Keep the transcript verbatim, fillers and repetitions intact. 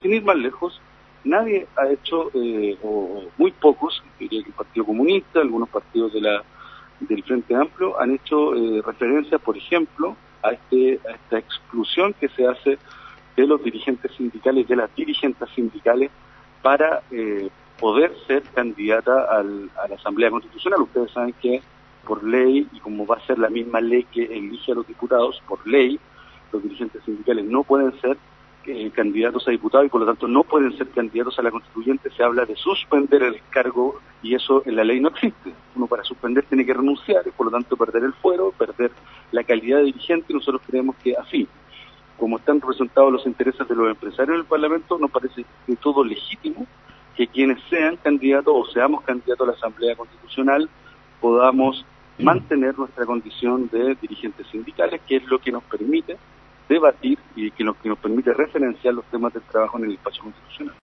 sin ir más lejos, nadie ha hecho, eh, o muy pocos, diría que el Partido Comunista, algunos partidos de la del Frente Amplio, han hecho eh, referencia, por ejemplo, a, este, a esta exclusión que se hace de los dirigentes sindicales, de las dirigentes sindicales, para eh, poder ser candidata al, a la Asamblea Constitucional. Ustedes saben que por ley, y como va a ser la misma ley que elige a los diputados, por ley, los dirigentes sindicales no pueden ser eh, candidatos a diputados y por lo tanto no pueden ser candidatos a la constituyente. Se habla de suspender el cargo y eso en la ley no existe. Uno para suspender tiene que renunciar y por lo tanto perder el fuero, perder la calidad de dirigente. Nosotros creemos que así, como están representados los intereses de los empresarios en el Parlamento, nos parece de todo legítimo que quienes sean candidatos o seamos candidatos a la Asamblea Constitucional podamos mantener nuestra condición de dirigentes sindicales, que es lo que nos permite debatir y que nos, que nos permite referenciar los temas del trabajo en el espacio constitucional.